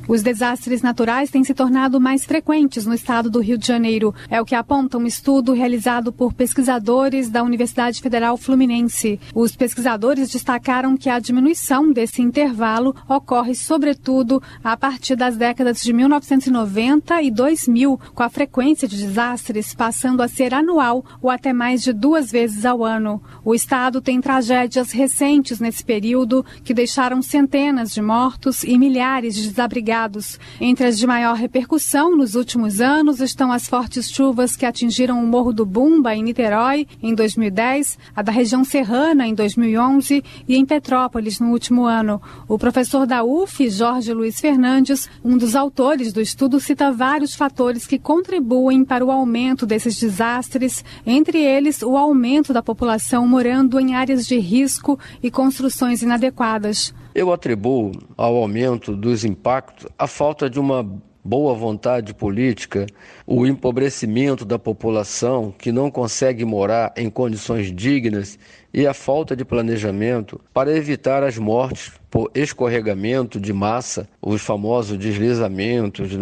Os desastres naturais têm se tornado mais frequentes no estado do Rio de Janeiro. É o que aponta um estudo realizado por pesquisadores da Universidade Federal Fluminense. Os pesquisadores destacaram que a diminuição desse intervalo ocorre, sobretudo, a partir das décadas de 1990 e 2000, com a frequência de desastres passando a ser anual ou até mais de 2 vezes ao ano. O estado tem tragédias recentes nesse período que deixaram centenas de mortos e milhares de desabrigados. Entre as de maior repercussão nos últimos anos estão as fortes chuvas que atingiram o Morro do Bumba, em Niterói, em 2010, a da região serrana, em 2011 e em Petrópolis, no último ano. O professor da UF, Jorge Luiz Fernandes, um dos autores do estudo, cita vários fatores que contribuem para o aumento desses desastres, entre eles o aumento da população morando em áreas de risco e construções inadequadas. Eu atribuo ao aumento dos impactos a falta de uma boa vontade política, o empobrecimento da população que não consegue morar em condições dignas e a falta de planejamento para evitar as mortes por escorregamento de massa, os famosos deslizamentos,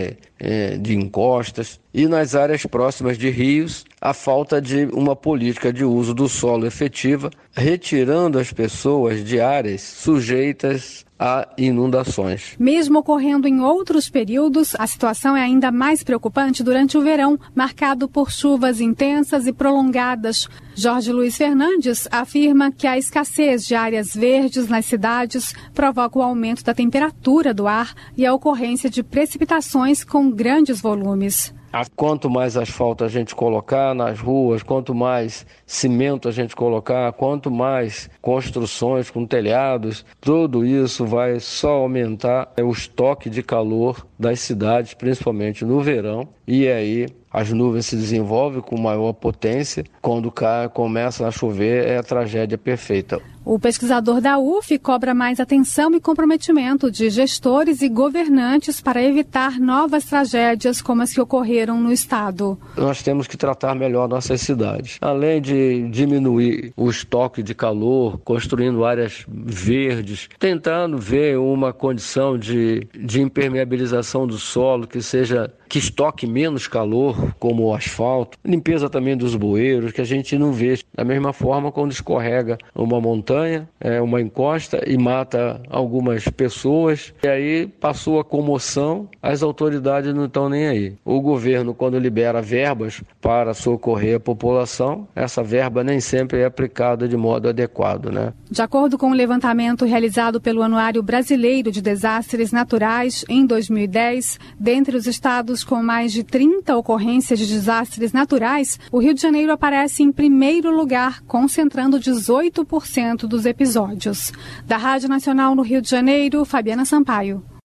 de encostas, e nas áreas próximas de rios, a falta de uma política de uso do solo efetiva, retirando as pessoas de áreas sujeitas a inundações. Mesmo ocorrendo em outros períodos, a situação é ainda mais preocupante durante o verão, marcado por chuvas intensas e prolongadas. Jorge Luiz Fernandes afirma que a escassez de áreas verdes nas cidades provoca o aumento da temperatura do ar e a ocorrência de precipitações com grandes volumes. Quanto mais asfalto a gente colocar nas ruas, quanto mais cimento a gente colocar, quanto mais construções com telhados, tudo isso vai só aumentar o estoque de calor das cidades, principalmente no verão, e aí as nuvens se desenvolvem com maior potência. Quando começa a chover, é a tragédia perfeita. O pesquisador da UF cobra mais atenção e comprometimento de gestores e governantes para evitar novas tragédias como as que ocorreram no estado. Nós temos que tratar melhor nossas cidades. Além de diminuir o estoque de calor, construindo áreas verdes, tentando ver uma condição de impermeabilização do solo que estoque menos calor, como o asfalto, limpeza também dos bueiros, que a gente não vê. Da mesma forma, quando escorrega uma montanha, uma encosta e mata algumas pessoas, e aí passou a comoção, as autoridades não estão nem aí. O governo, quando libera verbas para socorrer a população, essa verba nem sempre é aplicada de modo adequado, né? De acordo com o levantamento realizado pelo Anuário Brasileiro de Desastres Naturais, em 2010, dentre os estados com mais de 30 ocorrências de desastres naturais, o Rio de Janeiro aparece em primeiro lugar, concentrando 18% dos episódios. Da Rádio Nacional no Rio de Janeiro, Fabiana Sampaio.